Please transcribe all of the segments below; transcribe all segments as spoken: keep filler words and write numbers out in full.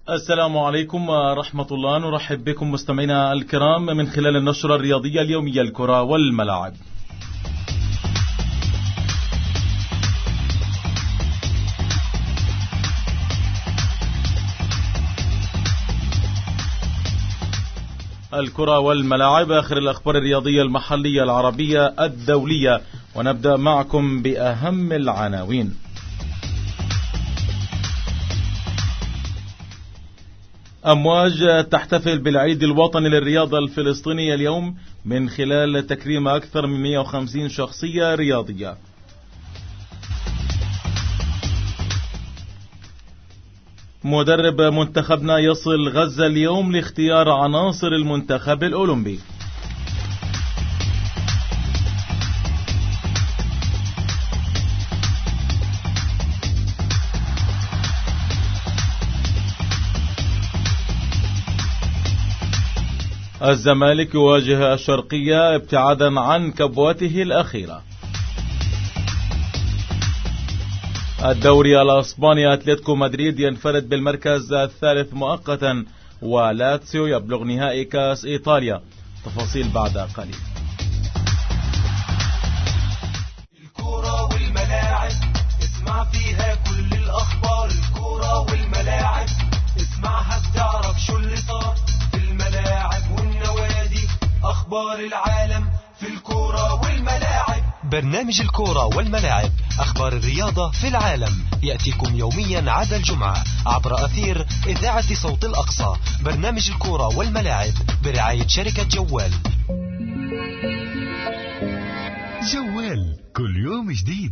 السلام عليكم ورحمة الله. نرحب بكم مستمعينا الكرام من خلال النشرة الرياضية اليومية الكرة والملاعب. الكرة والملاعب، آخر الأخبار الرياضية المحلية العربية الدولية، ونبدأ معكم بأهم العناوين. أمواج تحتفل بالعيد الوطني للرياضة الفلسطينية اليوم من خلال تكريم أكثر من مئة وخمسين شخصية رياضية. مدرب منتخبنا يصل غزة اليوم لاختيار عناصر المنتخب الأولمبي. الزمالك يواجه الشرقية ابتعادا عن كبوته الأخيرة. الدوري الأسباني، أتلتيكو مدريد ينفرد بالمركز الثالث مؤقتا، ولاتسيو يبلغ نهائي كاس إيطاليا. تفاصيل بعد قليل. الكرة والملاعب، اسمع فيها كل الأخبار. الكرة والملاعب اسمعها بتعرف شو اللي صار في الملاعب والنوادي. أخبار العالم في الكرة والملاعب. برنامج الكرة والملاعب، أخبار الرياضة في العالم، يأتيكم يوميا عدا الجمعة عبر أثير إذاعة صوت الأقصى. برنامج الكرة والملاعب برعاية شركة جوال. جوال كل يوم جديد.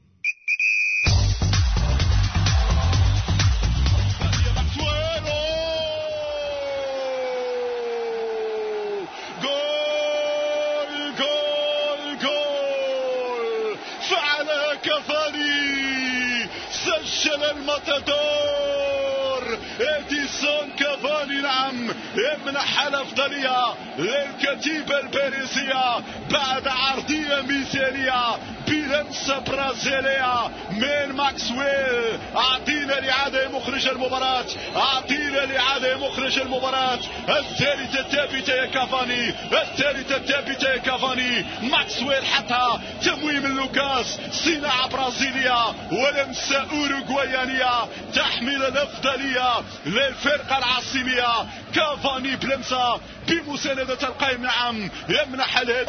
سجل الماتادور إديسون كافاني، نعم، يمنح الأفضلية للكتيبة الباريسية بعد عرضية مثالية بلمسة برازيلية من ماكسويل. أعطينا الإعادة مخرج المباراة، أعطينا الإعادة مخرج المباراة. الثالثة الثابتة يا كافاني، الثالثة الثابتة يا كافاني. ماكسويل حتى تمويم لوكاس، صناعة برازيلية ولمسة أوروغوايانية تحمل الأفضلية للفرقة العاصمية. كافاني بلمسة بمساندة القائم، نعم، يمنح الهدف.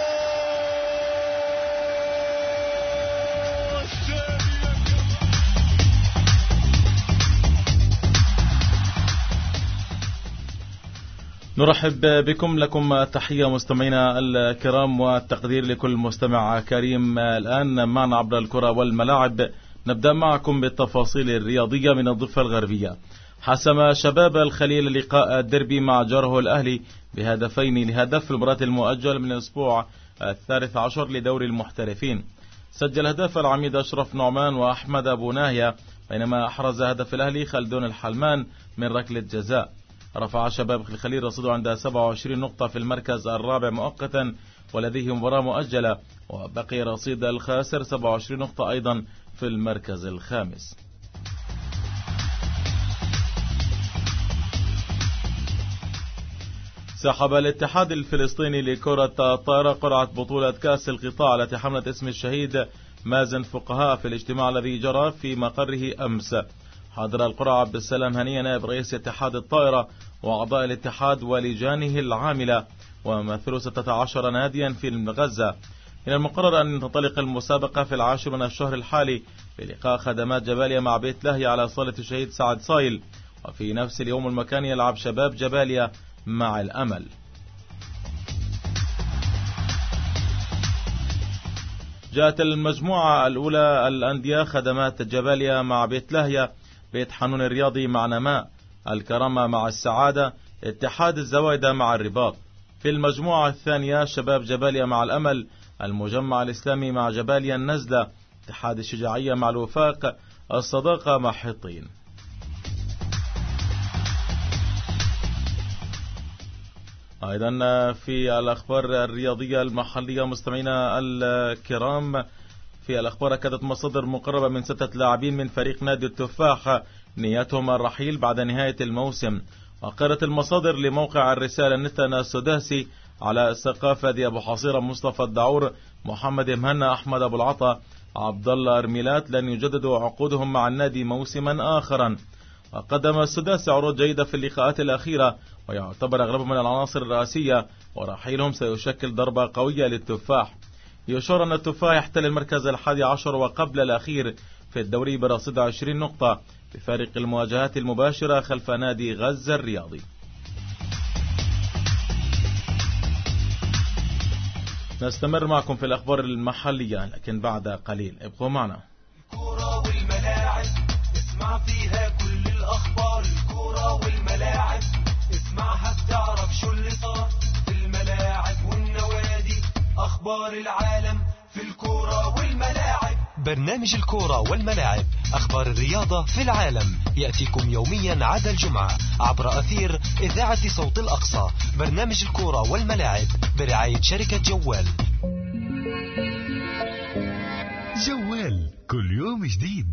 نرحب بكم، لكم تحية مستمعينا الكرام والتقدير لكل مستمع كريم الآن معنا عبر الكرة والملاعب. نبدأ معكم بالتفاصيل الرياضية من الضفة الغربية. حسم شباب الخليل لقاء الدربي مع جاره الأهلي بهدفين لهدف في المباراة المؤجل من الأسبوع الثالث عشر لدوري المحترفين. سجل هدف العميد أشرف نعمان وأحمد أبو ناهية، بينما أحرز هدف الأهلي خلدون الحلمان من ركلة جزاء. رفع شباب الخليل رصيده عند سبعة وعشرين نقطة في المركز الرابع مؤقتا ولديه مباراة مؤجلة، وبقي رصيد الخاسر سبعة وعشرين نقطة أيضا في المركز الخامس. سحب الاتحاد الفلسطيني لكرة الطائرة قرعة بطولة كأس القطاع التي حملت اسم الشهيد مازن فقهاء في الاجتماع الذي جرى في مقره أمس. حضر القرعة عبد السلام هنية نائب رئيس اتحاد الطائرة وأعضاء الاتحاد ولجانه العاملة وممثلو ستة عشر ناديا في غزة. من المقرر أن تنطلق المسابقة في العاشر من الشهر الحالي بلقاء خدمات جباليا مع بيت لاهيا على صالة الشهيد سعد صايل، وفي نفس اليوم المكان يلعب شباب جباليا مع الأمل. جاءت المجموعة الأولى الأندية خدمات جباليا مع بيت لاهيا، بيت حنون الرياضي مع نماء، الكرامة مع السعادة، اتحاد الزوايدة مع الرباط. في المجموعة الثانية شباب جباليا مع الأمل، المجمع الإسلامي مع جباليا النزلة، اتحاد الشجاعية مع الوفاق، الصداقة مع حطين. أيضا في الأخبار الرياضية المحلية مستمعينا الكرام، في الأخبار أكدت مصادر مقربة من ستة لاعبين من فريق نادي التفاح نيتهم الرحيل بعد نهاية الموسم. وقالت المصادر لموقع الرسالة نتنا السداسي على الثقافة دي أبو حصيرة، مصطفى الدعور، محمد مهنا، أحمد أبو العطا، عبد الله أرميلات لن يجددوا عقودهم مع النادي موسما آخرا. وقدم السداسي عروض جيدة في اللقاءات الأخيرة، ويعتبر أغلبهم من العناصر الرئيسية، ورحيلهم سيشكل ضربة قوية للتفاح. يشار أن التفاح يحتل المركز الحادي عشر وقبل الأخير في الدوري برصيد عشرين نقطة بفارق المواجهات المباشرة خلف نادي غزة الرياضي. نستمر معكم في الأخبار المحلية لكن بعد قليل، ابقوا معنا. الكرة والملاعب اسمع فيها كل الأخبار، الكرة والملاعب اسمعها بتعرف شو اللي صار في الملاعب والنوادي، أخبار العالم في الكرة والملاعب. برنامج الكرة والملاعب، أخبار الرياضة في العالم، يأتيكم يوميا عدا الجمعة عبر أثير إذاعة صوت الأقصى. برنامج الكرة والملاعب برعاية شركة جوال. جوال كل يوم جديد.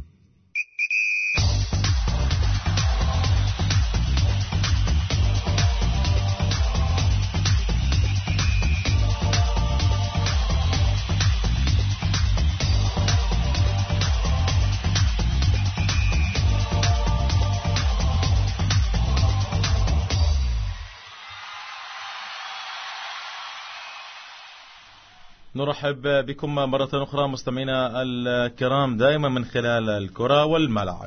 نرحب بكم مرة أخرى مستمعينا الكرام دائما من خلال الكرة والملعب.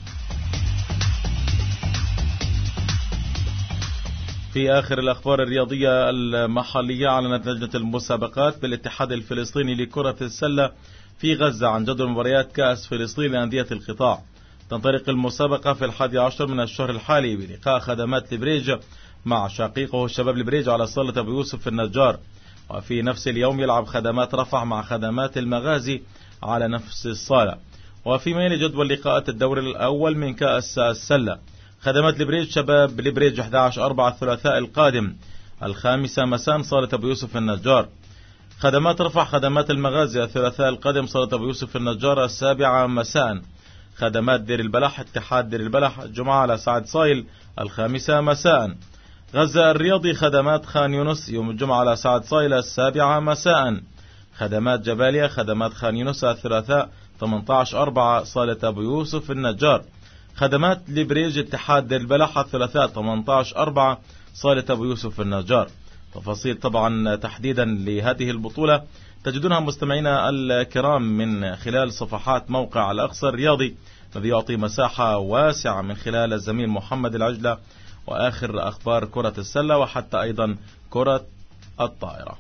في آخر الأخبار الرياضية المحلية، أعلنت لجنة المسابقات بالاتحاد الفلسطيني لكرة السلة في غزة عن جدول مباريات كأس فلسطين لأندية القطاع. تنطلق المسابقة في الحادي عشر من الشهر الحالي بلقاء خدمات لبريج مع شقيقه الشباب لبريج على صالة أبو يوسف في النجار، وفي نفس اليوم يلعب خدمات رفح مع خدمات المغازي على نفس الصالة. وفي ميل جدول لقاءات الدور الأول من كأس السلة، خدمات لبريج شباب لبريج أحد عشر أربعة الثلاثاء القادم الخامسة مساء صالة أبو يوسف النجار. خدمات رفح خدمات المغازي الثلاثاء القادم صالة أبو يوسف النجار السابعة مساء. خدمات دير البلح اتحاد دير البلح الجمعة على سعد صايل الخامسة مساء. غزة الرياضي خدمات خان يونس يوم الجمعة على سعد صايل السابعة مساء. خدمات جباليا خدمات خان يونس الثلاثاء ثمانية عشر أربعة صالة أبو يوسف النجار. خدمات لبريج اتحاد دير البلح الثلاثاء ثمانية عشر أربعة صالة أبو يوسف النجار. تفاصيل طبعا تحديدا لهذه البطولة تجدونها مستمعينا الكرام من خلال صفحات موقع الأقصى الرياضي الذي يعطي مساحة واسعة من خلال الزميل محمد العجلة وآخر أخبار كرة السلة وحتى أيضا كرة الطائرة.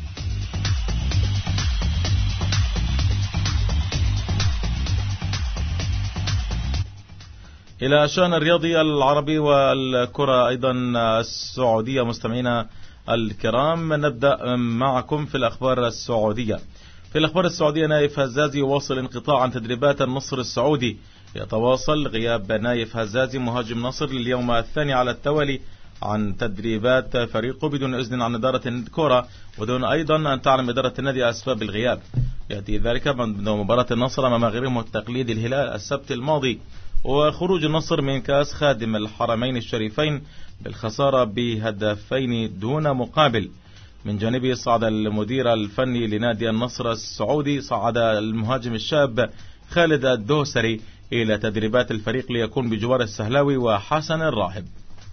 إلى شأن الرياضي العربي والكرة أيضا السعودية مستمعينا الكرام، نبدأ معكم في الأخبار السعودية. في الأخبار السعودية، نايف هزازي يواصل انقطاع عن تدريبات النصر السعودي. يتواصل غياب نايف هزازي مهاجم نصر لليوم الثاني على التوالي عن تدريبات فريقه بدون إذن عن إدارة الكرة ودون أيضا أن تعلم إدارة النادي أسباب الغياب. يأتي ذلك من مباراة النصر أمام غيرهم التقليدي الهلال السبت الماضي، وخروج النصر من كأس خادم الحرمين الشريفين بالخسارة بهدفين دون مقابل. من جانبه صعد المدير الفني لنادي النصر السعودي صعد المهاجم الشاب خالد الدوسري إلى تدريبات الفريق ليكون بجوار السهلاوي وحسن الراهب.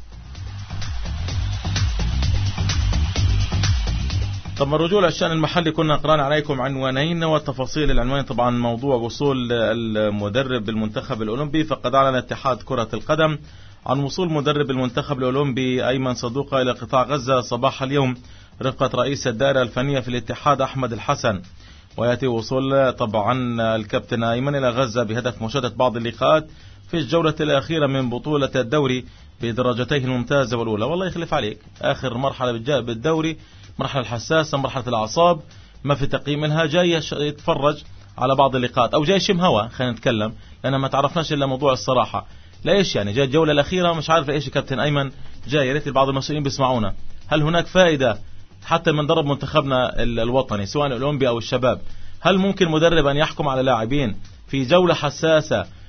طب الرجوع للشأن المحلي، كنا قرأنا عليكم عنوانين والتفاصيل. العنوان طبعا موضوع وصول المدرب المنتخب الأولمبي، فقد أعلن اتحاد كرة القدم عن وصول مدرب المنتخب الأولمبي أيمن صدوقة إلى قطاع غزة صباح اليوم رفقة رئيس الدائرة الفنية في الاتحاد أحمد الحسن. ويأتي وصول طبعا الكابتن أيمن إلى غزة بهدف مشاهدة بعض اللقاءات في الجولة الأخيرة من بطولة الدوري بدرجتيه الممتازة والأولى. والله يخلف عليك، آخر مرحلة بالدوري مرحلة الحساسة، مرحلة الأعصاب، ما في تقييم لها، جاي يتفرج على بعض اللقاءات أو جاي شم هوا، خلينا نتكلم لأن ما تعرفناش إلا موضوع الصراحة. لا إيش يعني جاي الجولة الأخيرة مش عارف إيش كابتن أيمن جاي. يا ريت بعض المسؤولين بيسمعونا، هل هناك فائدة حتى من درب منتخبنا الوطني سواء الأولمبي أو الشباب؟ هل ممكن مدرب أن يحكم على لاعبين في جولة حساسة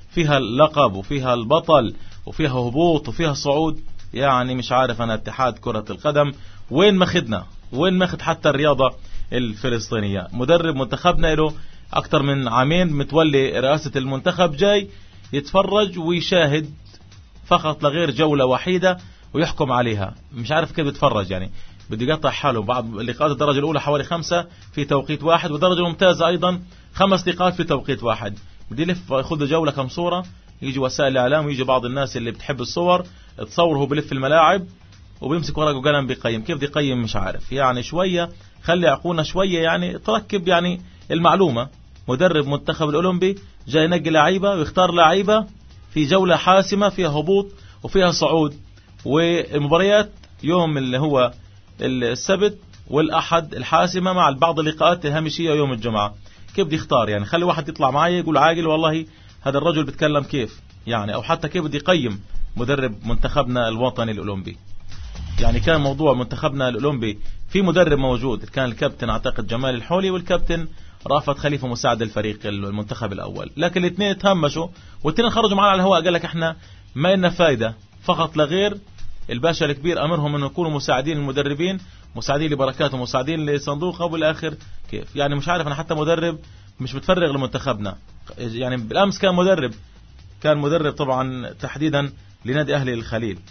فيها اللقب وفيها البطل وفيها هبوط وفيها صعود. يعني مش عارف أنا اتحاد كرة القدم وين ماخدنا، وين ماخد حتى الرياضة الفلسطينية. مدرب منتخبنا له أكتر من عامين متولي رئاسة المنتخب، جاي يتفرج ويشاهد فقط لغير جولة وحيدة ويحكم عليها. مش عارف كيف يتفرج، يعني بده يقطع حاله. بعض لقاءات الدرجة الأولى حوالي خمسة في توقيت واحد، والدرجة الممتازة أيضا خمس لقاءات في توقيت واحد. بدي يلف ياخذ جولة كم صورة، يجي وسائل الإعلام ويجي بعض الناس اللي بتحب الصور تصوره بلف الملاعب وبيمسك ورقه وقلم بيقيم. كيف بدي يقيم مش عارف. يعني شوية خلي عقولنا شوية، يعني تركب يعني المعلومة. مدرب منتخب الأولمبي جاي ينقي لعيبة ويختار لعيبة في جولة حاسمة فيها هبوط وفيها صعود، والمباريات يوم اللي هو السبت والأحد الحاسمة مع بعض اللقاءات الهامشية يوم الجمعة. كيف بدي يختار؟ يعني خلي واحد يطلع معي يقول عاقل والله هذا الرجل بيتكلم كيف يعني، أو حتى كيف بدي يقيم مدرب منتخبنا الوطني الأولمبي. يعني كان موضوع منتخبنا الأولمبي في مدرب موجود، كان الكابتن أعتقد جمال الحولي والكابتن رافت خليفة مساعد الفريق المنتخب الأول، لكن الاثنين تهمشوا والاثنين خرجوا معنا على الهواء. قال لك احنا ما لنا فايدة فقط لغير الباشا الكبير أمرهم أن يكونوا مساعدين المدربين، مساعدين لبركات ومساعدين لصندوقه. وبالآخر كيف يعني مش عارف. أنا حتى مدرب مش متفرغ لمنتخبنا. يعني بالأمس كان مدرب كان مدرب طبعا تحديدا لنادي أهلي الخليل،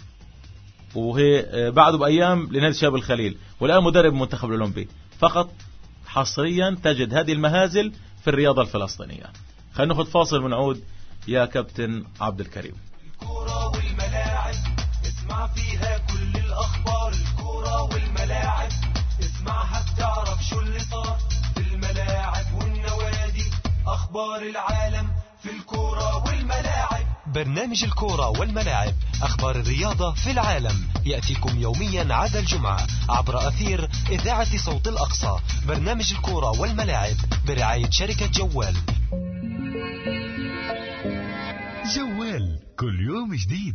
وهي بعده بأيام لنادي شباب الخليل، والآن مدرب منتخب الأولمبي. فقط حصريا تجد هذه المهازل في الرياضة الفلسطينية. خلينا ناخذ فاصل ونعود يا كابتن عبد الكريم. الكرة والملاعب اسمع فيها كل الأخبار. الكرة والملاعب اسمعها بتعرف شو اللي صار في الملاعب والنوادي. أخبار العالم في الكرة والملاعب. برنامج الكورة والملاعب، أخبار الرياضة في العالم، يأتيكم يوميا عدا الجمعة عبر أثير إذاعة صوت الأقصى. برنامج الكورة والملاعب برعاية شركة جوال. جوال كل يوم جديد.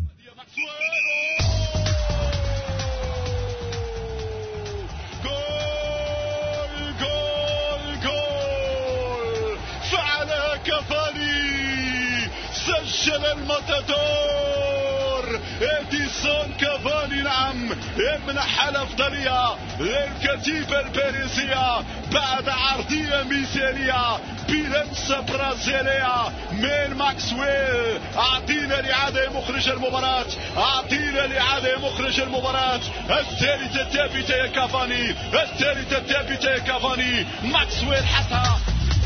جول جول جول فعل كفاني، سجل الماتادور إديسون كافاني. نعم يمنح الأفضلية للكتيبة الباريسية بعد عرضية مثالية بلمسة برازيلية من ماكسويل. أعطينا لإعادة مخرج المباراة، أعطينا لإعادة مخرج المباراة. الثالثة الثابتة يا كافاني، الثالثة الثابتة يا كافاني. ماكسويل حسها.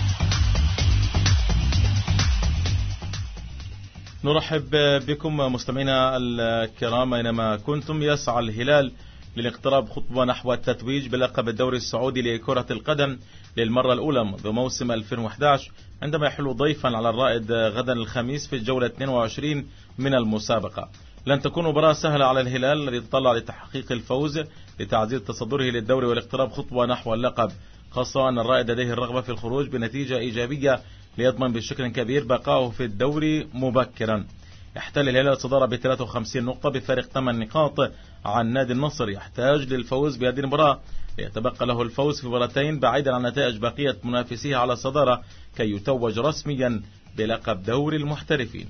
نرحب بكم مستمعينا الكرام أينما كنتم. يسعى الهلال للاقتراب خطوة نحو التتويج بلقب الدوري السعودي لكرة القدم للمرة الأولى منذ موسم ألفين وأحد عشر، عندما يحل ضيفا على الرائد غدا الخميس في الجولة اثنين وعشرين من المسابقة. لن تكون مباراة سهلة على الهلال الذي يتطلع لتحقيق الفوز لتعزيز تصدره للدوري والاقتراب خطوة نحو اللقب، خاصة أن الرائد لديه الرغبة في الخروج بنتيجة إيجابية ليضمن بشكل كبير بقائه في الدوري مبكرا. يحتل الهلال الصدارة ب ثلاثة وخمسين نقطة بفارق ثمان نقاط عن نادي النصر. يحتاج للفوز بهذه المباراة ليتبقى له الفوز في مباراتين بعيدا عن نتائج بقية منافسيه على الصدارة كي يتوج رسميا بلقب دوري المحترفين.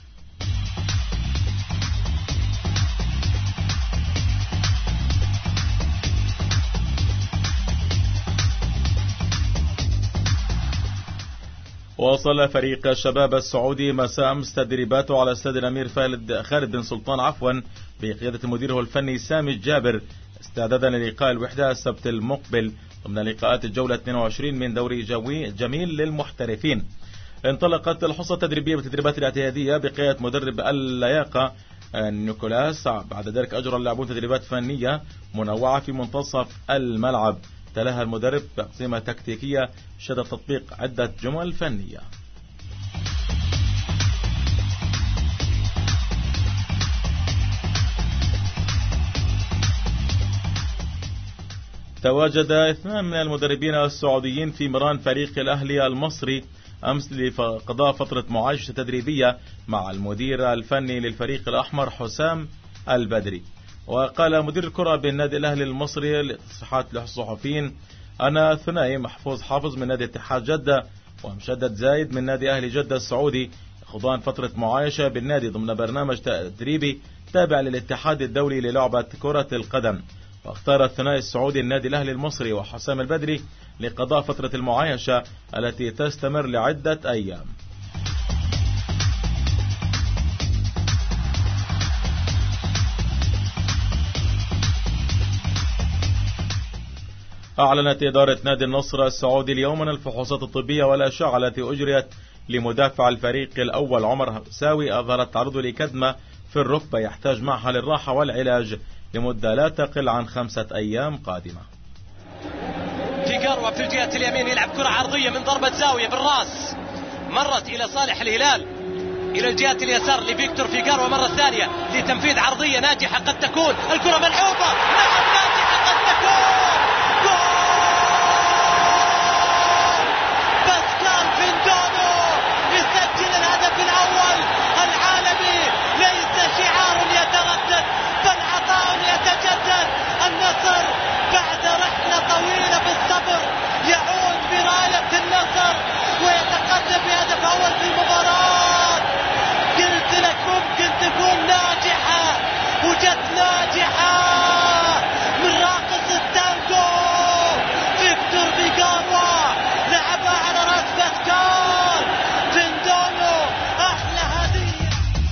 واصل فريق الشباب السعودي مساء أمس تدريباته على استاد الأمير خالد بن سلطان عفوا بقيادة مديره الفني سامي الجابر استعدادا للقاء الوحدة السبت المقبل ضمن لقاءات الجولة اثنين وعشرين من دوري جميل للمحترفين. انطلقت الحصة التدريبية بالتدريبات الاعتيادية بقيادة مدرب اللياقة نيكولاس. بعد ذلك أجرى اللاعبون تدريبات فنية منوعة في منتصف الملعب، تلاها المدرب تقسيمة تكتيكية شهد تطبيق عدة جمل فنية. تواجد اثنان من المدربين السعوديين في مران فريق الأهلي المصري أمس لقضاء فترة معايشة تدريبية مع المدير الفني للفريق الأحمر حسام البدري. وقال مدير الكرة بالنادي الأهلي المصري لتصريحات للصحفيين: أنا ثنائي محفوظ حافظ من نادي اتحاد جدة ومشدد زايد من نادي أهلي جدة السعودي يخوضان فترة معايشة بالنادي ضمن برنامج تدريبي تابع للاتحاد الدولي للعبة كرة القدم. واختار الثنائي السعودي النادي الأهلي المصري وحسام البدري لقضاء فترة المعايشة التي تستمر لعدة أيام. أعلنت إدارة نادي النصر السعودي اليوم أن الفحوصات الطبية والأشعة التي أجريت لمدافع الفريق الأول عمر ساوي أظهرت تعرضه لكدمة في الركبة يحتاج معها للراحة والعلاج لمدة لا تقل عن خمسة أيام قادمة. فيجاروا في الجهة اليمين يلعب كرة عرضية من ضربة زاوية بالراس، مرت إلى صالح الهلال إلى الجهة اليسار لفيكتور فيجاروا مرة ثانية لتنفيذ عرضية ناجحة قد تكون، الكرة ملعوبة، نعم ناجحة قد تكون، جول! باسكال فيندونو يسجل الهدف الأول العالمي، ليس شعار يتردد بل عطاء يتجدد. النصر بعد رحلة طويلة بالصبر يعود براية النصر ويتقدم بهدف أول في المباراة. قلت لك ممكن تكون ناجحة وجت ناجحة من راقص التانجو فيكتور فيجاروا، لعبها على راس باسكال فيندونو، أحلى هدية.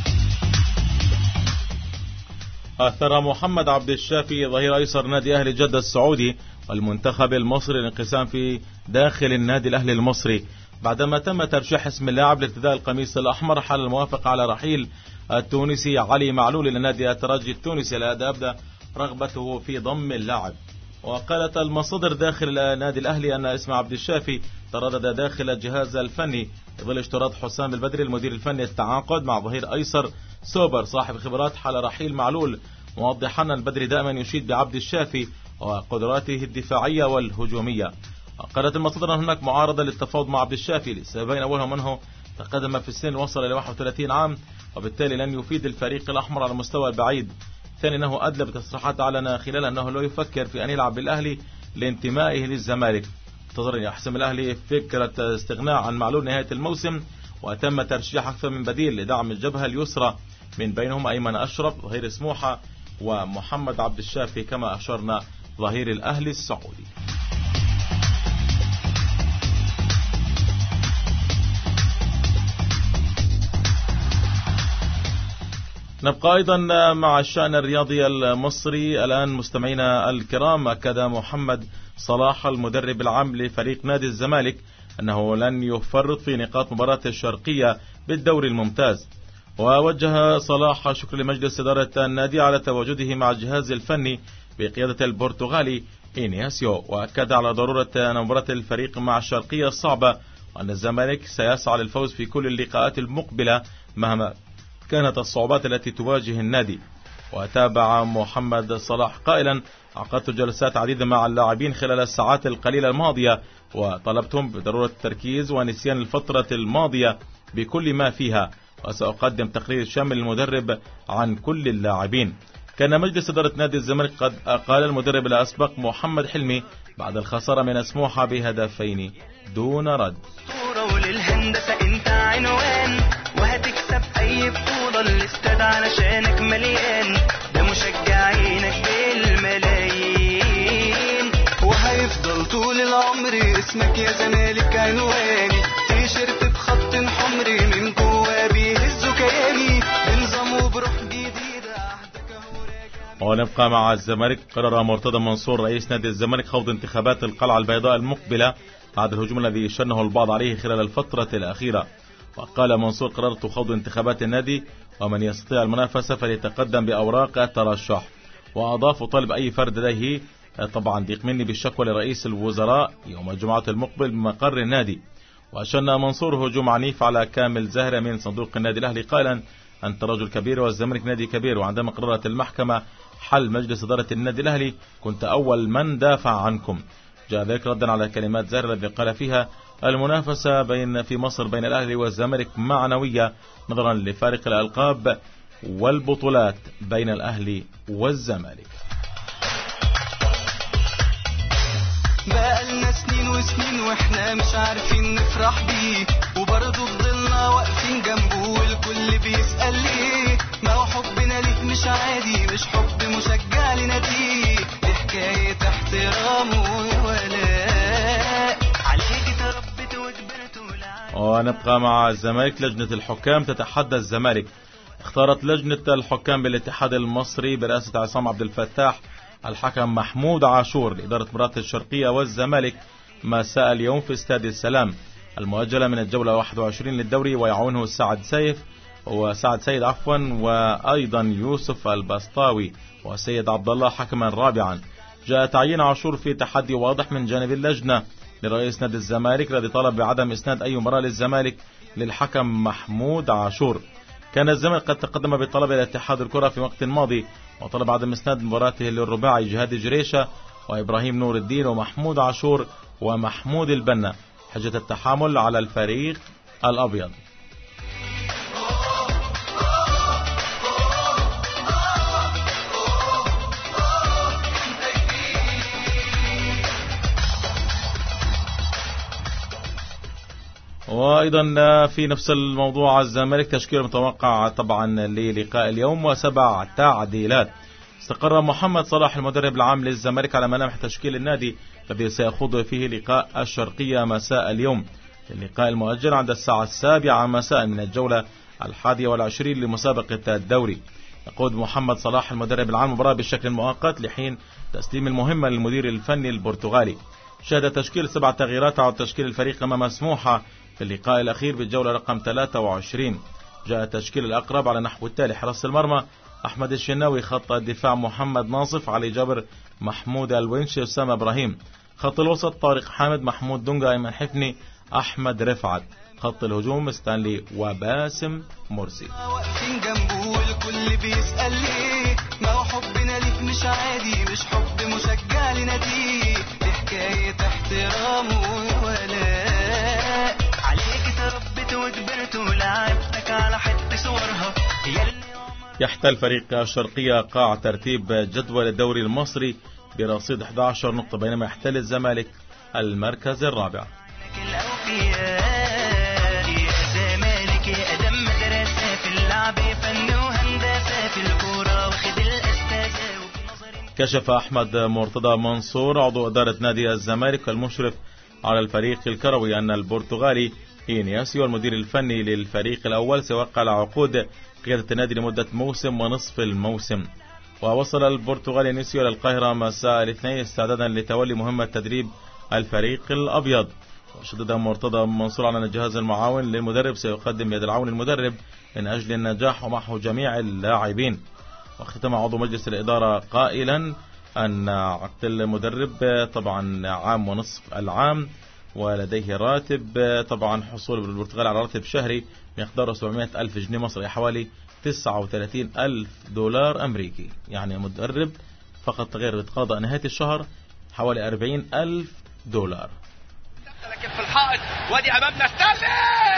أثر محمد عبد الشافي ظهير أيسر نادي أهلي جدة السعودي والمنتخب المصري للانقسام في داخل النادي الأهلي المصري بعدما تم ترشيح اسم اللاعب لارتداء القميص الأحمر حال الموافقة على رحيل التونسي علي معلول إلى نادي الترجي التونسي الذي أبدى رغبته في ضم اللاعب. وقالت المصادر داخل النادي الأهلي أن اسم عبد الشافي تردد داخل الجهاز الفني ظل اشتراط حسام البدري المدير الفني التعاقد مع ظهير أيسر سوبر صاحب خبرات حال رحيل معلول، موضحا أن البدري دائما يشيد بعبد الشافي وقدراته الدفاعية والهجومية. قالت المصادر أن هناك معارضة للتفاوض مع عبد الشافي لسببين، أولهم أنه تقدم في السن وصل إلى واحد وثلاثين عام وبالتالي لن يفيد الفريق الأحمر على المستوى البعيد. ثانيا أنه أدلى بتصريحات أعلن خلالها أنه لا يفكر في أن يلعب بالأهلي لانتمائه للزمالك. انتظر يحسم الأهلي فكرة استغناء عن معلول نهاية الموسم، وتم ترشيح أكثر من بديل لدعم الجبهة اليسرى من بينهم أيمن أشرف ظهير سموحة ومحمد عبد الشافي كما أشرنا ظهير الأهلي السعودي. نبقى أيضا مع الشأن الرياضي المصري الآن مستمعينا الكرام. أكد محمد صلاح المدرب العام لفريق نادي الزمالك أنه لن يفرط في نقاط مباراة الشرقية بالدوري الممتاز. ووجه صلاح شكر لمجلس إدارة النادي على تواجده مع الجهاز الفني بقيادة البرتغالي إنياسيو، وأكد على ضرورة أن مباراة الفريق مع الشرقية صعبة وأن الزمالك سيسعى للفوز في كل اللقاءات المقبلة مهما كانت الصعوبات التي تواجه النادي. وتابع محمد صلاح قائلا: عقدت جلسات عديدة مع اللاعبين خلال الساعات القليلة الماضية وطلبتهم بضرورة التركيز ونسيان الفترة الماضية بكل ما فيها، وسأقدم تقرير شامل للمدرب عن كل اللاعبين. كان مجلس إدارة نادي الزمالك قد أقال المدرب الأسبق محمد حلمي بعد الخسارة من سموحة بهدفين دون رد. وهتكسب اي بطولة الاستاد علشانك مليان، ده مشجعينك بالملايين، وهيفضل طول العمر اسمك يا زمالك عنواني، تيشيرت بخط حمري من جوا بيهزوا كياني، بنظام وبروح جديدة عهدك اهو راجع. ونبقى مع الزمالك. قرر مرتضى منصور رئيس نادي الزمالك خوض انتخابات القلعة البيضاء المقبلة بعد الهجوم الذي شنه البعض عليه خلال الفترة الأخيرة. وقال منصور: قررت خوض انتخابات النادي ومن يستطيع المنافسة فليتقدم بأوراق الترشح. وأضاف: طالب أي فرد لديه طبعا ضيق مني بالشكوى لرئيس الوزراء يوم الجمعة المقبل بمقر النادي. وشن منصور هجوم عنيف على كامل زهرة من صندوق النادي الأهلي قائلا: أنت رجل كبير والزمالك نادي كبير، وعندما قررت المحكمة حل مجلس إدارة النادي الأهلي كنت أول من دافع عنكم. جاء ذلك ردا على كلمات زهرة التي قال فيها: المنافسة بين في مصر بين الأهلي والزمالك معنوية نظرا لفارق الألقاب والبطولات بين الأهلي والزمالك. بقالنا سنين وسنين واحنا مش عارفين نفرح بيه، وبرضه فضلنا واقفين جنبه والكل بيسأل ليه، ما هو حبنا ليك مش عادي، مش حب مشجع لناديه، دي حكاية احترام وولاء، عليك تربت وكبرت ولعب. ونبقى مع الزمالك. لجنة الحكام تتحدى الزمالك. اختارت لجنة الحكام بالاتحاد المصري برئاسة عصام عبد الفتاح الحكم محمود عاشور لإدارة مباراة الشرقية والزمالك مساء اليوم في استاد السلام المؤجلة من الجولة واحد وعشرين للدوري، ويعاونه سعد سيف وسعد سيد عفوا وأيضا يوسف البسطاوي وسيد عبد الله حكما رابعا. جاء تعيين عاشور في تحدي واضح من جانب اللجنة لرئيس نادي الزمالك الذي طلب بعدم إسناد أي مباراة للزمالك للحكم محمود عاشور. كان الزمالك قد تقدم بطلب إلى اتحاد الكرة في وقت ماضي وطلب عدم إسناد مباراته للرباعي جهاد جريشة وإبراهيم نور الدين ومحمود عاشور ومحمود البنا حجة التحامل على الفريق الأبيض. وأيضا في نفس الموضوع الزمالك تشكيل متوقع طبعا للقاء اليوم وسبع تعديلات. استقر محمد صلاح المدرب العام للزمالك على ملامح تشكيل النادي الذي سيخوض فيه لقاء الشرقية مساء اليوم. اللقاء المؤجل عند الساعة السابعة مساء من الجولة الحادية والعشرين لمسابقة الدوري. يقود محمد صلاح المدرب العام المباراة بشكل مؤقت لحين تسليم المهمة للمدير الفني البرتغالي. شهد تشكيل سبع تغييرات على تشكيل الفريق كما مسموحة في اللقاء الأخير بالجولة رقم ثلاثة وعشرين. جاء التشكيل الأقرب على نحو التالي: حرس المرمى أحمد الشناوي، خط الدفاع محمد ناصف، علي جابر، محمود الونشي، أسامة إبراهيم، خط الوسط طارق حامد، محمود دونجا، أيمن حفني، أحمد رفعت، خط الهجوم ستانلي وباسم مرسي. واقفين جنبه والكل بيسأل ليه، ما هو حبنا ليك مش عادي، مش حب مشجع لناديه، دي حكاية احترام وولاء، عليك تربت وكبرت ولعبتك على حتة صورها هي اللي. يحتل فريق الشرقية قاع ترتيب جدول الدوري المصري برصيد أحد عشر نقطة، بينما يحتل الزمالك المركز الرابع. كشف أحمد مرتضى منصور عضو إدارة نادي الزمالك المشرف على الفريق الكروي أن البرتغالي إنياسيو المدير الفني للفريق الأول سيوقع على عقود قيادة النادي لمدة موسم ونصف الموسم. ووصل البرتغالي إنياسيو إلى القاهرة مساء الاثنين استعدادا لتولي مهمة تدريب الفريق الأبيض. وشدد مرتضى منصور على أن الجهاز المعاون للمدرب سيقدم يد العون للمدرب من أجل النجاح ومعه جميع اللاعبين. واختتم عضو مجلس الإدارة قائلا أن عقد المدرب طبعا عام ونصف العام، ولديه راتب طبعا حصول بالبرتغال على راتب شهري بمقدار سبعمائة ألف جنيه مصري، حوالي تسعة وثلاثين ألف دولار أمريكي. يعني مدرب فقط غير بتقاضى نهاية الشهر حوالي أربعين ألف دولار. لكن في الحائط وادي أمامنا ستانلي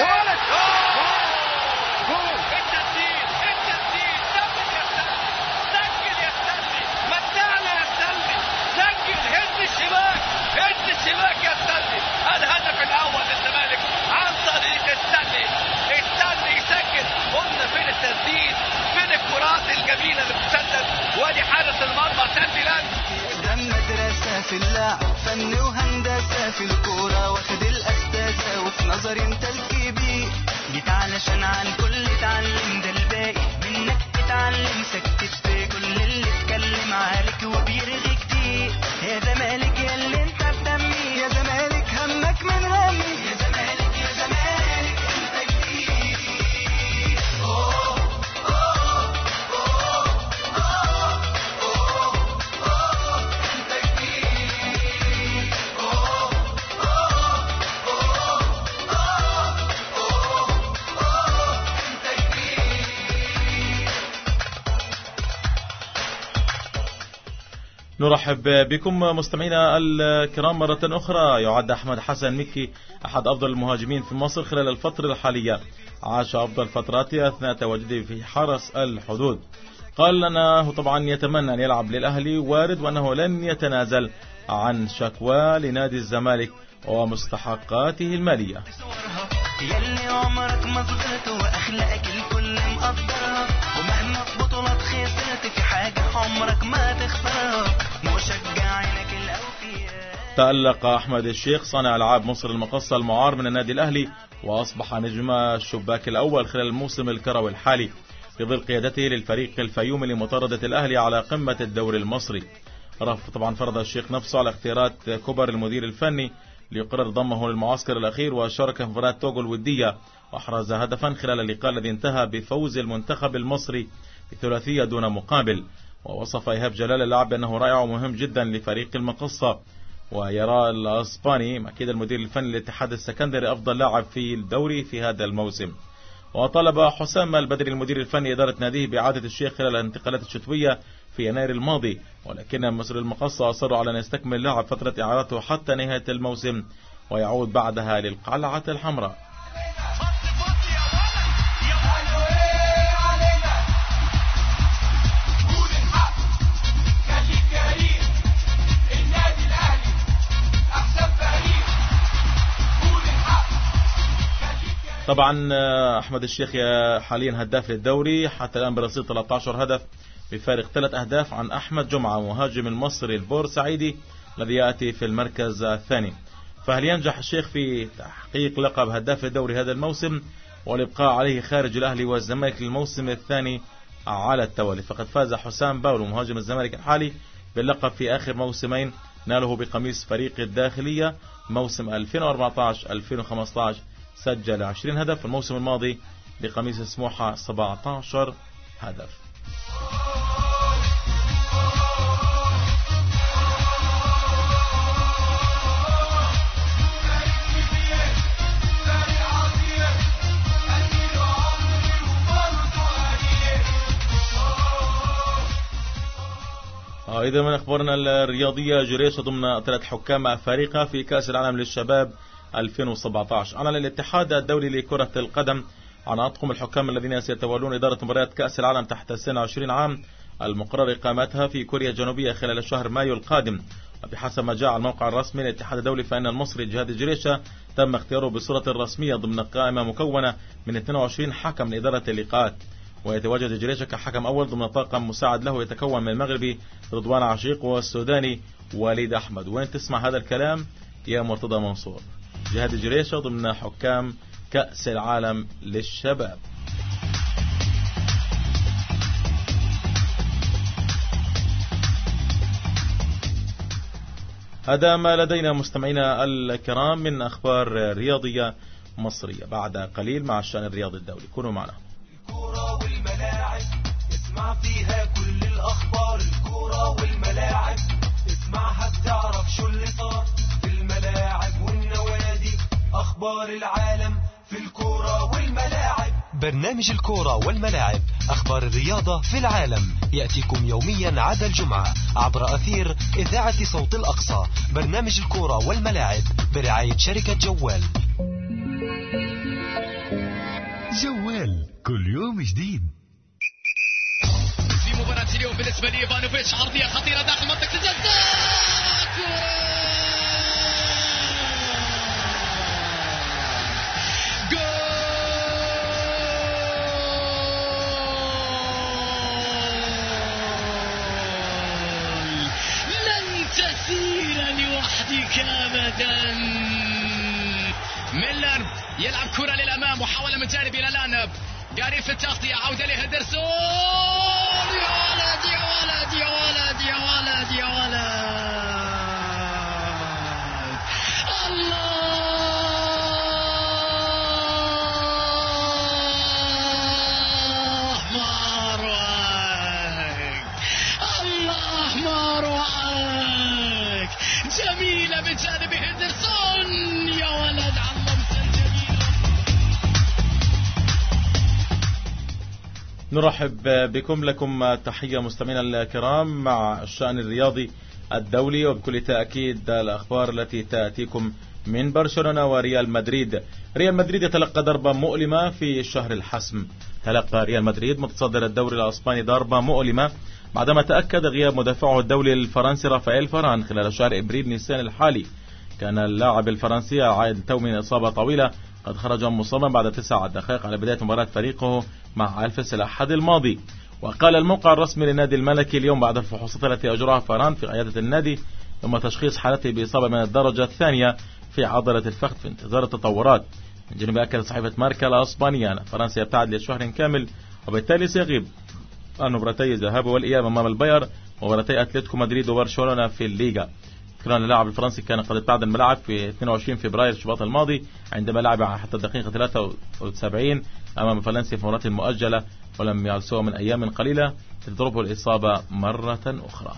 الشباك يا ستانلي. الهدف الاول للزمالك عن طريق ستانلي. ستانلي يسجل. قلنا فين التسديد، فين الكرات الجميله اللي بتسدد، وادي حارس المرمى ساندي لاند. ده مدرسه في اللعب، فن وهندسه في الكوره، واخد الاستاذه وفي نظري انت الكبير. جيت علشان عن كل اتعلم، ده الباقي منك تتعلم. سكت كل اللي اتكلم عليك وبيرغي كتير. يا زمالك يا اللي انت بدمي، يا زمالك همك من همي، يا زمالك يا زمالك انت جديد. اوه اوه اوه اوه اوه انت جديد. اوه اوه اوه اوه اوه انت جديد. نرحب بكم مستمعينا الكرام مرة أخرى. يعد أحمد حسن مكي أحد أفضل المهاجمين في مصر خلال الفترة الحالية. عاش أفضل فتراته أثناء تواجده في حرس الحدود. قال أنه طبعا يتمنى أن يلعب للأهلي، وارد وأنه لن يتنازل عن شكوى لنادي الزمالك ومستحقاته المالية. يلي عمرك ما صغرت واخلاقك الكل بقدرها، ومهما بطولات خسرت في حاجة عمرك ما تخسرها، مشجعينك الأوفياء. تألق أحمد الشيخ صانع ألعاب مصر المقصة المعار من النادي الأهلي، وأصبح نجم الشباك الأول خلال الموسم الكروي الحالي في ظل قيادته للفريق الفيومي لمطاردة الأهلي على قمة الدوري المصري. طبعا فرض الشيخ نفسه على اختيارات كوبر المدير الفني ليقرر ضمه للمعسكر الأخير، وشارك في مباراة توغو الودية وأحرز هدفا خلال اللقاء الذي انتهى بفوز المنتخب المصري بثلاثية دون مقابل. ووصف إيهاب جلال اللاعب بأنه رائع ومهم جدا لفريق المقصة، ويرى الأسباني أكيد المدير الفني للاتحاد السكندري أفضل لاعب في الدوري في هذا الموسم. وطلب حسام البدري المدير الفني إدارة ناديه بإعادة الشيخ خلال الانتقالات الشتوية في يناير الماضي، ولكن مصر المقصة أصروا على أن يستكمل لاعب فترة إعارته حتى نهاية الموسم ويعود بعدها للقلعة الحمراء. طبعا أحمد الشيخ حاليا هداف للدوري حتى الآن برصيد ثلاثة عشر هدف بفارق ثلاث أهداف عن أحمد جمعة مهاجم المصري البورسعيدي الذي يأتي في المركز الثاني. فهل ينجح الشيخ في تحقيق لقب هداف الدوري هذا الموسم والإبقاء عليه خارج الأهلي والزمالك للموسم الثاني على التوالي؟ فقد فاز حسام باولو مهاجم الزمالك الحالي باللقب في آخر موسمين ناله بقميص فريق الداخلية موسم ألفين وأربعة عشر ألفين وخمسة عشر سجل عشرين هدف، الموسم الماضي بقميص سموحة سبعة عشر هدف. إذا من أخبارنا الرياضية، جريشة ضمن ثلاث حكام أفارقة في كأس العالم للشباب ألفين وسبعة عشر. أعلن الاتحاد الدولي لكرة القدم عن أطقم الحكام الذين سيتولون إدارة مباريات كأس العالم تحت السن عشرين عام المقرر إقامتها في كوريا الجنوبية خلال شهر مايو القادم. وبحسب ما جاء على الموقع الرسمي للاتحاد الدولي فإن المصري جهاد جريشة تم اختياره بصورة رسمية ضمن قائمة مكونة من اثنين وعشرين حكم لإدارة اللقاءات، ويتواجد جريشة كحكم أول ضمن طاقم مساعد له يتكون من المغربي رضوان عشيق والسوداني وليد أحمد. وين تسمع هذا الكلام يا مرتضى منصور؟ جهاد جريشة ضمن حكام كأس العالم للشباب. هذا ما لدينا مستمعينا الكرام من أخبار رياضية مصرية. بعد قليل مع الشأن الرياضي الدولي، كونوا معنا. الكرة والملاعب اسمع فيها كل الأخبار، الكرة والملاعب اسمعها بتعرف شو اللي صار في الملاعب والنوادي، أخبار العالم في الكرة والملاعب. برنامج الكرة والملاعب، أخبار الرياضة في العالم، يأتيكم يوميا عدا الجمعة عبر أثير إذاعة صوت الأقصى. برنامج الكرة والملاعب برعاية شركة جوال. جوال كل يوم جديد. في مباراة اليوم بالنسبة لإيفانوفيتش، عرضية خطيرة داخل منطقة الجزاء، لوحدك أبدا. ميلر يلعب كرة للأمام، محاولة من جانب إلى لانب، قريب في التغطية، عودة لهندرسون، يا ولد يا ولد يا ولد يا ولد يا ولد، الله ما روعك، الله ما روعك، جميلة من جانب هندرسون، يا ولد علمت الجميلة. نرحب بكم، لكم تحية مستمعينا الكرام مع الشأن الرياضي الدولي، وبكل تأكيد الأخبار التي تأتيكم من برشلونة وريال مدريد. ريال مدريد يتلقى ضربة مؤلمة في شهر الحسم. تلقى ريال مدريد متصدر الدوري الإسباني ضربة مؤلمة بعدما تأكد غياب مدافعه الدولي الفرنسي رافائيل فاران خلال شهر إبريل نيسان الحالي. كان اللاعب الفرنسي عائد تو من إصابة طويلة قد خرج مصابا بعد تسع دقائق على بداية مباراة فريقه مع ألفس الأحد الماضي. وقال الموقع الرسمي للنادي الملكي اليوم بعد الفحوصات التي أجراها فاران في عيادة النادي ثم تشخيص حالته بإصابة من الدرجة الثانية في عضلة الفخذ في انتظار التطورات. من جانب أكد صحيفة ماركا الأسبانية أن فرنسا سيبتعد لشهر كامل وبالتالي سيغيب عن مباراتي الذهاب والإياب أمام الباير ومباراتي أتلتيكو مدريد وبرشلونة في الليغا. كان اللاعب الفرنسي كان قد ابتعد الملعب في اثنين وعشرين فبراير الشباط الماضي عندما لعب حتى الدقيقة ثلاثة وسبعين أمام فالنسيا في مباراة مؤجلة ولم يعد من أيام قليلة تضربه الإصابة مرة أخرى.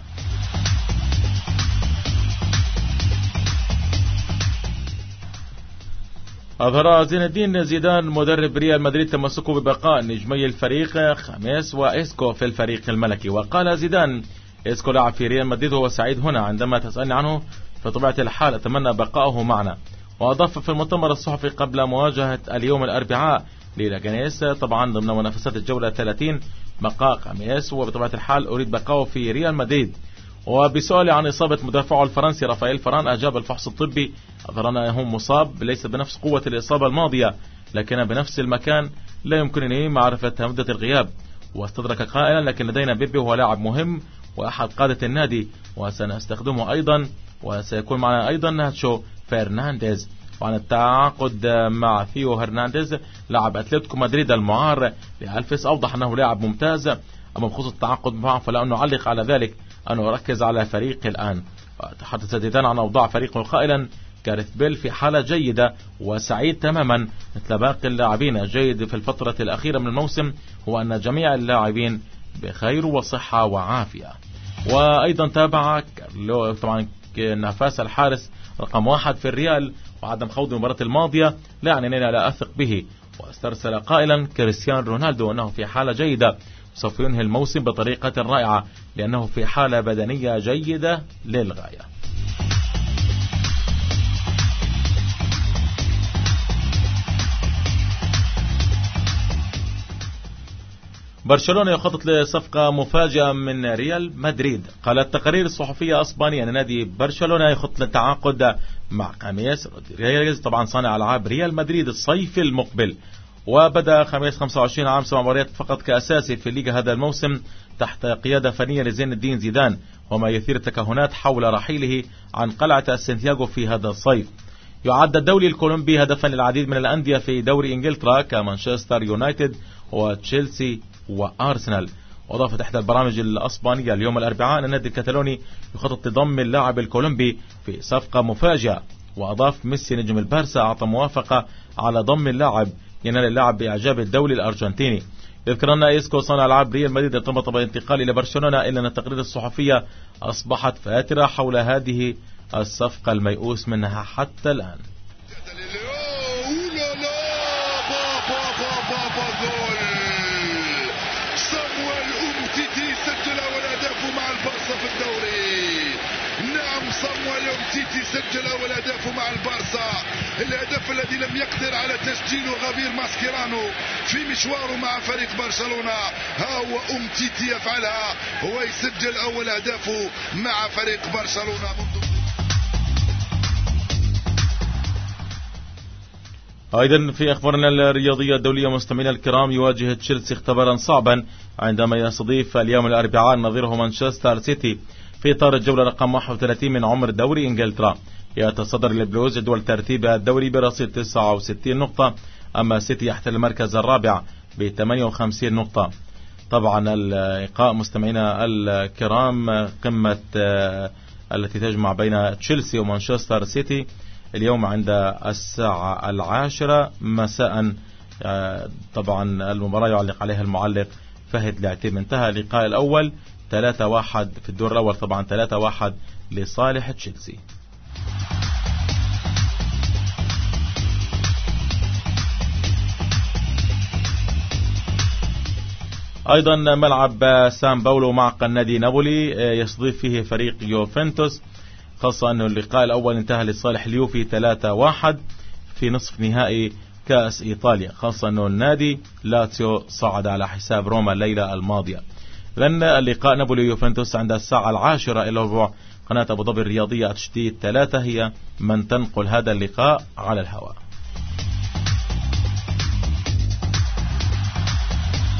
أظهر زين الدين زيدان مدرب ريال مدريد تمسكه ببقاء نجمي الفريق خاميس وإسكو في الفريق الملكي. وقال زيدان: إسكو لعب في ريال مدريد وهو سعيد هنا، عندما تسألني عنه فطبيعة الحال أتمنى بقاءه معنا. وأضاف في المؤتمر الصحفي قبل مواجهة اليوم الأربعاء للاجانيس طبعا ضمن منافسات الجولة ثلاثين بقاء خاميس، وبطبيعة الحال أريد بقاءه في ريال مدريد. وبسؤال عن إصابة مدافعه الفرنسي رافائيل فران أجاب الفحص الطبي أظهر أنه مصاب ليس بنفس قوة الإصابة الماضية لكن بنفس المكان، لا يمكنني معرفة مدة الغياب. واستدرك قائلا: لكن لدينا بيبي وهو لاعب مهم وأحد قادة النادي وسنستخدمه أيضا، وسيكون معنا أيضا ناتشو فرنانديز. وعن التعاقد مع ثيو هرنانديز لاعب أتلتيكو مدريد المعار لألفس أوضح أنه لاعب ممتاز. أما بخصوص التعاقد معه فلا نعلق على ذلك، أنا أركز على فريق الآن. وتحدث زيدان عن أوضاع فريقه قائلا: كارث بيل في حالة جيدة وسعيد تماما مثل باقي اللاعبين. الجيد في الفترة الأخيرة من الموسم هو أن جميع اللاعبين بخير وصحة وعافية. وأيضا تابع طبعا نفاس الحارس رقم واحد في الريال وعدم خوض المباراة الماضية لا يعني أنني لا أثق به، واسترسل قائلا: كريستيانو رونالدو أنه في حالة جيدة سوف ينهي الموسم بطريقة رائعة لأنه في حالة بدنية جيدة للغاية. برشلونة يخطط لصفقة مفاجئة من ريال مدريد. قالت التقارير الصحفية الأسبانية أن نادي برشلونة يخطط للتعاقد مع خاميس رودريغيز طبعا صانع ألعاب ريال مدريد الصيف المقبل. وبدأ خاميس خمسة وعشرين عام سبع مباريات فقط كأساسي في الليغا هذا الموسم تحت قيادة فنية لزين الدين زيدان، وما يثير التكهنات حول رحيله عن قلعة سانتياغو في هذا الصيف. يعد الدولي الكولومبي هدفا للعديد من الأندية في دوري إنجلترا كمانشستر يونايتد وتشيلسي وأرسنال. وأضافت إحدى البرامج الأسبانية اليوم الأربعاء أن النادي الكتالوني يخطط لضم اللاعب الكولومبي في صفقة مفاجئة. وأضاف: ميسي نجم البارسا أعطى موافقة على ضم اللاعب ينال اللاعب بإعجاب الدولي الأرجنتيني. يذكر أن إسكو صانع ألعاب ريال مدريد ارتبط بالانتقال إلى برشلونة، إلا أن التقارير الصحفية أصبحت فاترة حول هذه الصفقة الميؤوس منها حتى الآن. صامويل أومتيتي سجل أول أهدافه مع البارسا، الهدف الذي لم يقدر على تسجيله غابير ماسكيرانو في مشواره مع فريق برشلونة. ها هو أومتيتي يفعلها، هو يسجل أول أهدافه مع فريق برشلونة. أيضا في أخبارنا الرياضية الدولية مستمعينا الكرام، يواجه تشيلسي اختبارا صعبا عندما يستضيف اليوم الأربعاء نظيره مانشستر سيتي في إطار الجولة رقم واحد وثلاثين من عمر دوري إنجلترا. يتصدر البلوز جدول ترتيب الدوري برصيد تسعة وستين نقطة، أما سيتي يحتل المركز الرابع ب ثمانية وخمسين نقطة. طبعا اللقاء مستمعينا الكرام قمة التي تجمع بين تشيلسي ومانشستر سيتي اليوم عند الساعة العاشرة مساء. طبعا المباراة يعلق عليها المعلق فهد العتيب. انتهى اللقاء الأول ثلاثة واحد في الدور الأول، طبعا ثلاثة واحد لصالح تشيلسي. أيضا ملعب سان باولو معقل نادي نابولي يستضيف فيه فريق يوفنتوس، خاصة أن اللقاء الأول انتهى لصالح اليوفي ثلاثة واحد في نصف نهائي كأس إيطاليا، خاصة أن النادي لاتسيو صعد على حساب روما الليلة الماضية. لأن اللقاء نابولي يوفنتوس عند الساعة العاشرة إلى ربع. قناة أبو ظبي الرياضية تشتيت ثلاثة هي من تنقل هذا اللقاء على الهواء.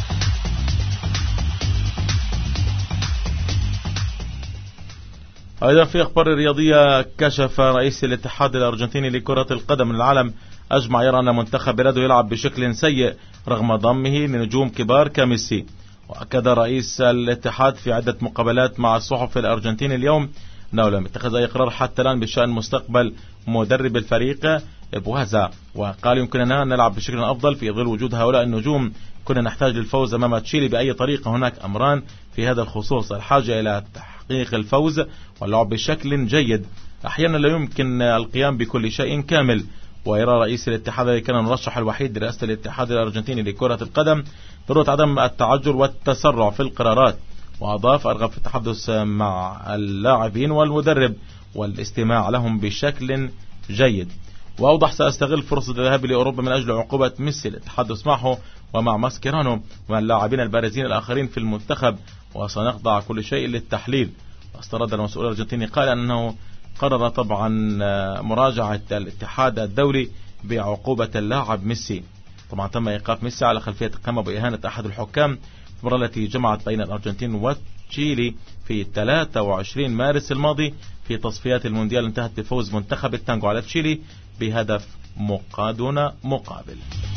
أيضا في أخبار الرياضية، كشف رئيس الاتحاد الأرجنتيني لكرة القدم من العالم أجمع يرى أن منتخب بلاده يلعب بشكل سيء رغم ضمه لنجوم كبار كميسي. وأكد رئيس الاتحاد في عدة مقابلات مع الصحف الأرجنتيني اليوم أنه لم يتخذ أي قرار حتى الآن بشأن مستقبل مدرب الفريق بوهزا، وقال يمكننا أن نلعب بشكل أفضل في ظل وجود هؤلاء النجوم. كنا نحتاج للفوز أمام تشيلي بأي طريقة. هناك أمران في هذا الخصوص: الحاجة إلى تحقيق الفوز واللعب بشكل جيد. أحيانا لا يمكن القيام بكل شيء كامل. ويرى رئيس الاتحاد الذي كان المرشح الوحيد لرئاسة الاتحاد الأرجنتيني لكرة القدم ضرورة عدم التعجل والتسرع في القرارات. وأضاف: أرغب في التحدث مع اللاعبين والمدرب والاستماع لهم بشكل جيد. وأوضح: سأستغل فرصة الذهاب لأوروبا من أجل عقوبة ميسي للتحدث معه ومع ماسكيرانو ومع اللاعبين البارزين الآخرين في المنتخب، وسنخضع كل شيء للتحليل. واسترد المسؤول الأرجنتيني قال أنه قرر طبعا مراجعة الاتحاد الدولي بعقوبة اللاعب ميسي. طبعا تم إيقاف ميسي على خلفية قام بإهانة أحد الحكام في المباراة التي جمعت بين الأرجنتين وتشيلي في ثلاثة وعشرين مارس الماضي في تصفيات المونديال، انتهت بفوز منتخب التانغو على تشيلي بهدف دون مقابل.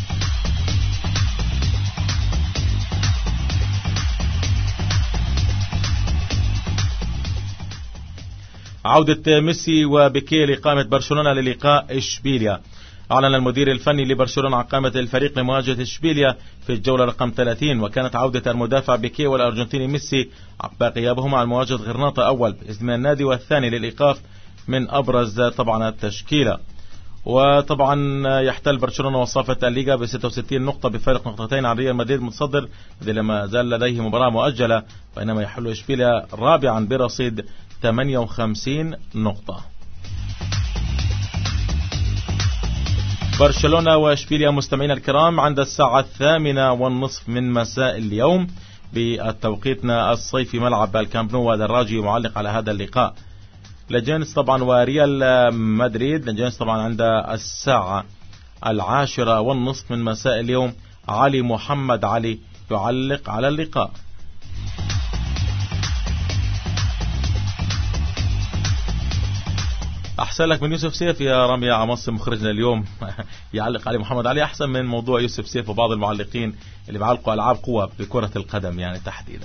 عودة ميسي وبيكيه لإقامة برشلونة للقاء إشبيليا. أعلن المدير الفني لبرشلونة عن قائمة الفريق لمواجهة إشبيليا في الجولة رقم ثلاثين، وكانت عودة المدافع بيكيه والأرجنتيني ميسي عقب غيابهما عن مواجهة غرناطة أول بإذن النادي، والثاني للإيقاف من أبرز طبعا التشكيلة. وطبعا يحتل برشلونة وصافة الليغا ب ستة وستين نقطة بفارق نقطتين عن ريال مدريد متصدر الذي لما زال لديه مباراة مؤجلة، بينما يحل إشبيليا رابعا برصيد ثمانية وخمسين نقطة. برشلونة وإشبيليا مستمعين الكرام عند الساعة الثامنة والنصف من مساء اليوم بالتوقيتنا الصيفي ملعب الكامب نو، ودراجي معلق على هذا اللقاء. لجينس طبعا وريال مدريد. لجينس طبعا عند الساعة العاشرة والنصف من مساء اليوم علي محمد علي يعلق على اللقاء. أحسن لك من يوسف سيف يا رامي عمص مخرجنا اليوم يعلق علي محمد علي أحسن من موضوع يوسف سيف وبعض المعلقين اللي بيعلقوا ألعاب قوة بكرة القدم يعني تحديدا.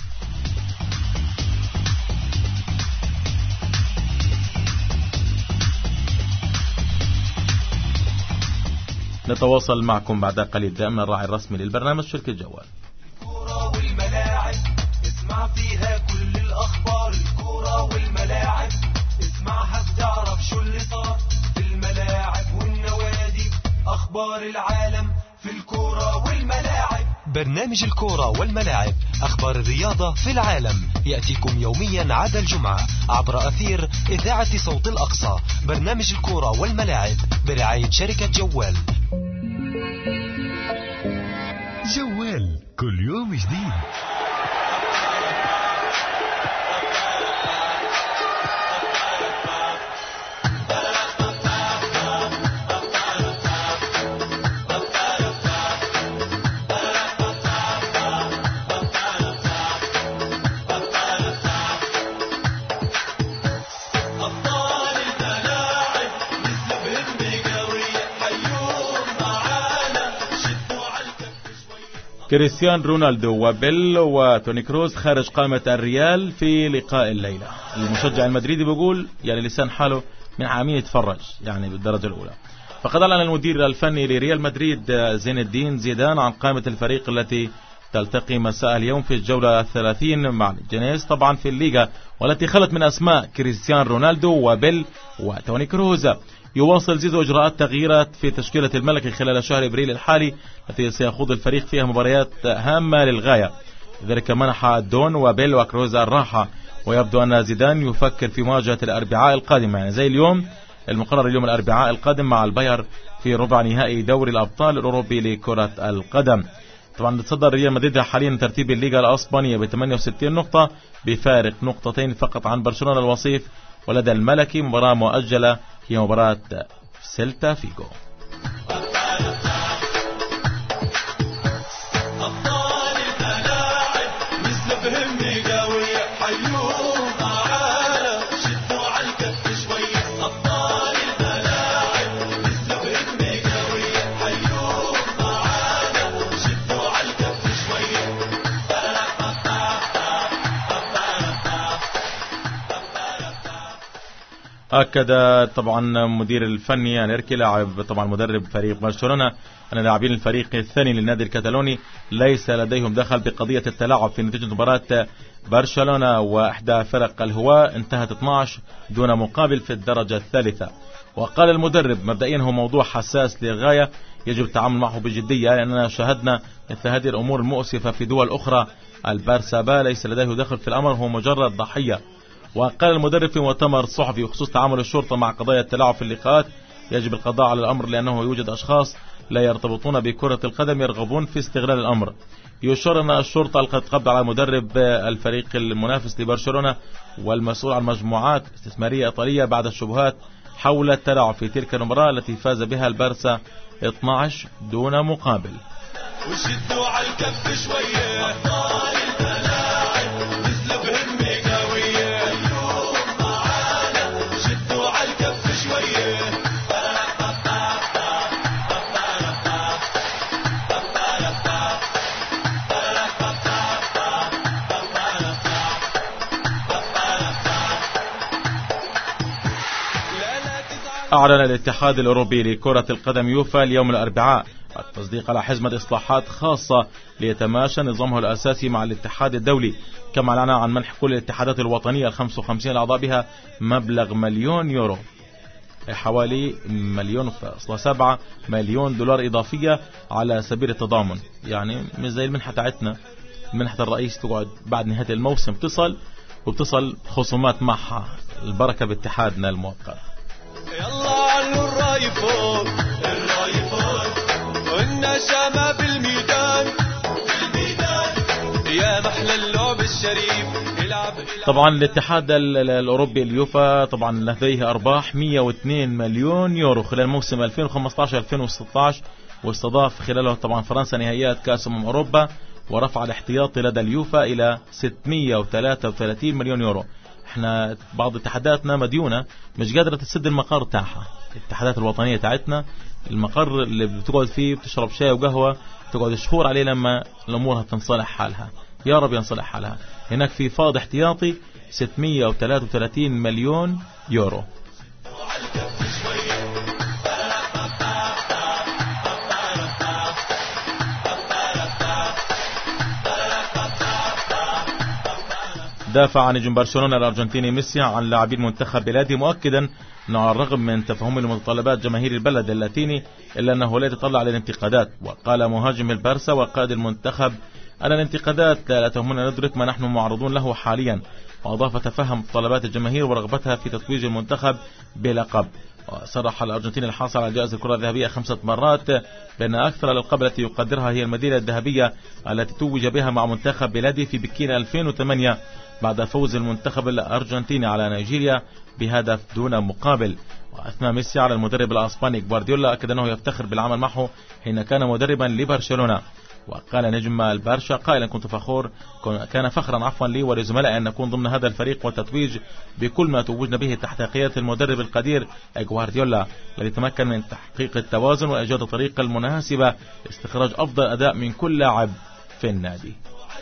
نتواصل معكم بعد قليل. دائما الراعي الرسمي للبرنامج شركة جوال. الكرة والملاعب اسمع فيها كل الأخبار. الكرة والملاعب اسمعها بتعرف شو اللي صار في الملاعب والنوادي. أخبار العالم في الكرة والملاعب. برنامج الكرة والملاعب، أخبار الرياضة في العالم، يأتيكم يوميا عدا الجمعة عبر أثير إذاعة صوت الأقصى. برنامج الكرة والملاعب برعاية شركة جوال. جوال كل يوم جديد. كريستيان رونالدو وبيل وتوني كروز خارج قائمة الريال في لقاء الليلة. المشجع المدريدي بيقول يعني لسان حاله من عامين يتفرج يعني بالدرجة الأولى. فقد أعلن المدير الفني لريال مدريد زين الدين زيدان عن قائمة الفريق التي تلتقي مساء اليوم في الجولة الثلاثين مع الجنيس طبعا في الليغا، والتي خلت من أسماء كريستيان رونالدو وبيل وتوني كروز. يواصل زيزو إجراءات تغييرات في تشكيلة الملكي خلال شهر إبريل الحالي التي سيخوض الفريق فيها مباريات هامة للغاية، لذلك منح دون وبيل وكروز الراحة. ويبدو أن زيدان يفكر في مواجهة الأربعاء القادم يعني زي اليوم المقرر اليوم الأربعاء القادم مع الباير في ربع نهائي دوري الأبطال الأوروبي لكرة القدم. طبعا تصدر ريال مدريد حاليا ترتيب الليغا الأسبانية ب ثمانية وستين نقطة بفارق نقطتين فقط عن برشلونة الوصيف، ولدى الملكي مباراة مؤجلة هي مباراة سيلتا فيغو. أكد طبعا مدير الفني أنيركي لاعب طبعا مدرب فريق برشلونة أن لاعبين الفريق الثاني للنادي الكتالوني ليس لديهم دخل بقضية التلاعب في نتيجة مباراة برشلونة وإحدى فرق الهواة انتهت اثناشر دون مقابل في الدرجة الثالثة. وقال المدرب مبدئيا هو موضوع حساس للغاية يجب التعامل معه بجدية لأننا شاهدنا مثل هذه الأمور المؤسفة في دول أخرى. البارسا ليس لديه دخل في الأمر، هو مجرد ضحية. وقال المدرب في مؤتمر صحفي بخصوص تعامل الشرطة مع قضايا التلاعب في اللقاءات يجب القضاء على الأمر لأنه يوجد أشخاص لا يرتبطون بكرة القدم يرغبون في استغلال الأمر. يشار أن الشرطة ألقت قبض على مدرب الفريق المنافس لبرشلونة والمسؤول عن مجموعات استثمارية إيطالية بعد الشبهات حول التلاعب في تلك المباراة التي فاز بها البارسا اثناشر دون مقابل. وشدوا على الكف شوية أبطال الملاعب نزلوا بهمة قوية اليوم معانا شدوا على الكف شوية. أعلن الاتحاد الأوروبي لكرة القدم يوفا اليوم الأربعاء التصديق على حزمة إصلاحات خاصة ليتماشى نظامه الأساسي مع الاتحاد الدولي، كما أعلن عن منح كل الاتحادات الوطنية الخمس وخمسين الأعضاء بها مبلغ مليون يورو، حوالي مليون فاصلة سبعة مليون دولار إضافية على سبيل التضامن. يعني مش زي المنحة تاعتنا، منحة الرئيس تقعد بعد نهاية الموسم تصل وبتصل خصومات معها. البركة باتحادنا الموقر. يلا علوا الراي فوق الراي فوق والنشامة بالميدان بالميدان يا محلى اللعب الشريف يلعب. طبعا الاتحاد الأوروبي اليوفا طبعا لديه أرباح مئة واثنين مليون يورو خلال موسم ألفين وخمسة عشر ألفين وستة عشر، واستضاف خلاله طبعا فرنسا نهائيات كأس أمم أوروبا، ورفع الاحتياطي لدى اليوفا إلى ستمئة وثلاثة وثلاثين مليون يورو. احنا بعض اتحاداتنا مديونة مش قادرة تسد المقر تاعها. الاتحادات الوطنية تاعتنا المقر اللي بتقعد فيه بتشرب شاي وقهوة تقعد شهور عليه لما الأمور تنصلح حالها. يا رب ينصلح حالها. هناك في فاض احتياطي ستمئة وثلاثة وثلاثين مليون يورو. دافع نجم برشلونة الأرجنتيني ميسي عن لاعبين منتخب بلاده، مؤكدا أنه على الرغم من تفهم لمتطلبات جماهير البلد اللاتيني إلا أنه لا يتطلع للانتقادات. وقال مهاجم البارسا وقائد المنتخب أن الانتقادات لا تهمنا ندرك ما نحن معرضون له حاليا. وأضاف تفهم طلبات الجماهير ورغبتها في تتويج المنتخب بلقب. وصرح الأرجنتيني الحاصل على جائزة الكرة الذهبية خمسة مرات بأن أكثر الألقاب التي يقدرها هي الميدالية الذهبية التي توج بها مع منتخب بلاده في بكين ألفين وثمانية بعد فوز المنتخب الأرجنتيني على نيجيريا بهدف دون مقابل. وأثنى ميسي على المدرب الأسباني غوارديولا، أكد أنه يفتخر بالعمل معه حين كان مدربا لبرشلونة. وقال نجم البرشا قائلا كنت فخور كان فخرا عفوا لي ولزملائي أن نكون ضمن هذا الفريق والتتويج بكل ما توجنا به تحت قيادة المدرب القدير غوارديولا الذي تمكن من تحقيق التوازن وإيجاد الطريقة المناسبة لاستخراج أفضل أداء من كل لاعب في النادي.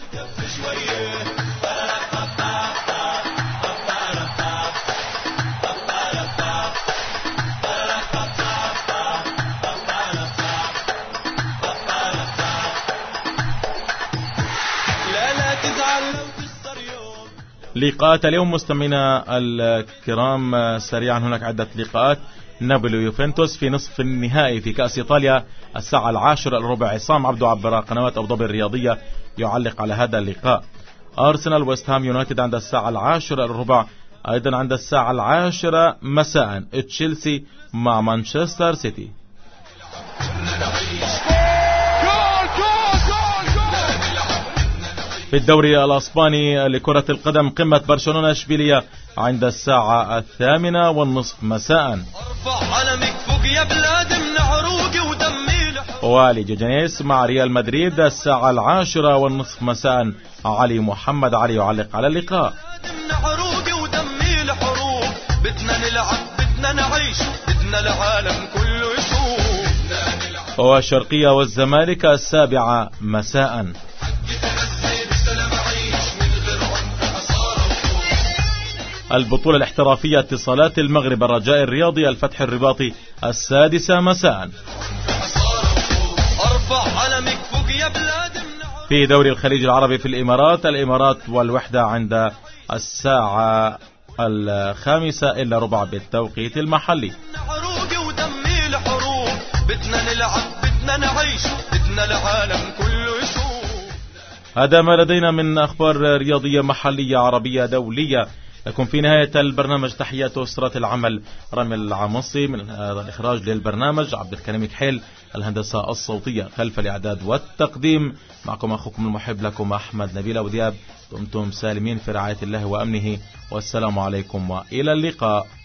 لقاءات اليوم مستمعينا الكرام سريعا، هناك عدة لقاءات. نابولي ويوفنتوس في نصف النهائي في كأس إيطاليا الساعة العاشرة الربع. عصام عبدو عبر قنوات أبو ظبي الرياضية يعلق على هذا اللقاء. أرسنال ويست هام يونايتد عند الساعة العاشرة الربع. أيضا عند الساعة العاشرة مساء تشيلسي مع مانشستر سيتي. في الدوري الأسباني لكرة القدم قمة برشلونة إشبيلية عند الساعة الثامنة والنصف مساء. ولجوجانيس مع ريال مدريد الساعة العاشرة والنصف مساء. علي محمد علي يعلق على اللقاء. والشرقية والزمالك السابعة مساء. البطولة الاحترافية اتصالات المغرب الرجاء الرياضي الفتح الرباطي السادسة مساء. في دوري الخليج العربي في الإمارات، الإمارات والوحدة عند الساعة الخامسة إلا ربع بالتوقيت المحلي. بدنا نلعب بدنا نعيش بدنا العالم كله يشوف. هذا ما لدينا من أخبار رياضية محلية عربية دولية. لكم في نهاية البرنامج تحيات أسرة العمل، رامي العمصي من الإخراج للبرنامج، عبد الكريم كحيل الهندسة الصوتية، خلف الإعداد والتقديم معكم أخوكم المحب لكم أحمد نبيل أبو دياب. دمتم سالمين في رعاية الله وأمنه، والسلام عليكم وإلى اللقاء.